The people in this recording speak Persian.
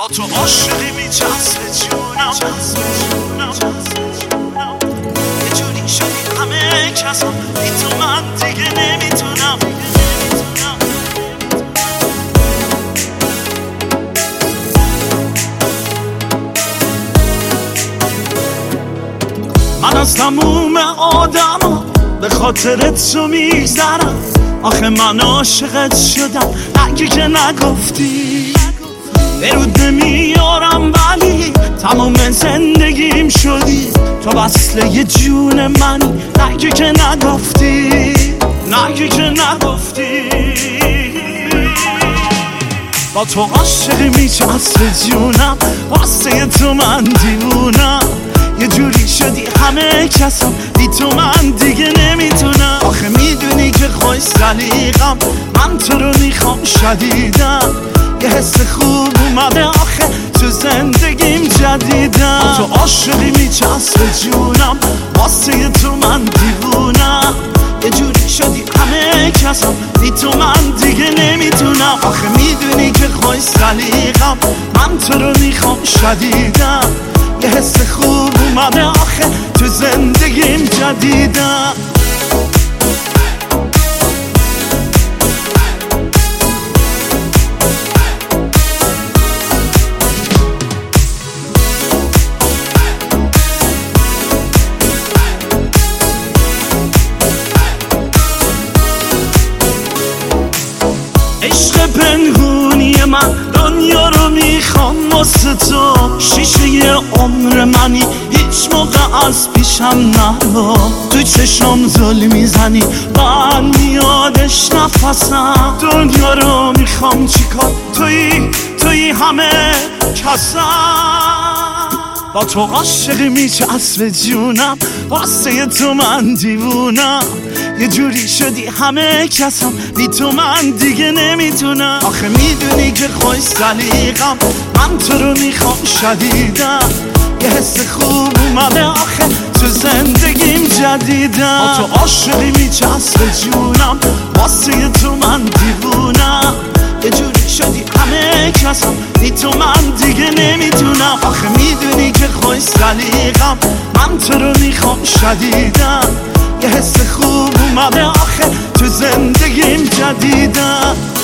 تو عاشقی میچسبه جونم، یه جوری شدی همه کسا بی تو من دیگه نمیتونم. من از تموم آدم به خاطرت تو میگذرم، آخه من عاشقت شدم اگه که نگفتی. برود نمیارم ولی تمام زندگیم شدی، تو وصله یه جون منی اگه که نگفتی، اگه که نگفتی. با تو عاشقی میچسبه جونم، واسه تو من دیوونم. یه جوری شدی همه کسم بی تو من دیگه نمیتونم. آخه میدونی که خوش سلیقم، من تو رو میخوام شدیدم. یه حس خوب اومده آخه تو زندگیم جدیدم. تو عاشقی میچسبه جونم، واسه تو من دیوونم. یه جوری شدی همه کسم بی تو من دیگه نمیتونم. آخه میدونی که خوش سلیقم، من تو رو میخوام شدیدم. یه حس خوب اومده آخه تو زندگیم جدیدم. عشق پنهونی من دنیا رو میخوام واسه تو. شیشه عمر منی هیچ موقع از پیشم نرو. تو چشم زل میزنی من میادش نفسم. دنیا رو میخوام چیکار، توی همه کسم. با تو عاشقی میچسبه جونم، واسه تو من دیوونم. یه جوری شدی همه کسم بی تو من دیگه نمیتونم. آخه میدونی که خوش سلیقم، من تو رو میخوام شدیدم. یه حس خوب اومده آخه تو زندگیم جدیدم. با تو عاشقی میچسبه جونم، واسه تو من دیوونم. یه جوری شدی همه کسم بی تو من دیگه نمیتونم. آخه میدونی که خوش سلیقم، من تو رو میخوام شدیدم. یه حس خوب اومده آخه تو زندگیم جدیدم.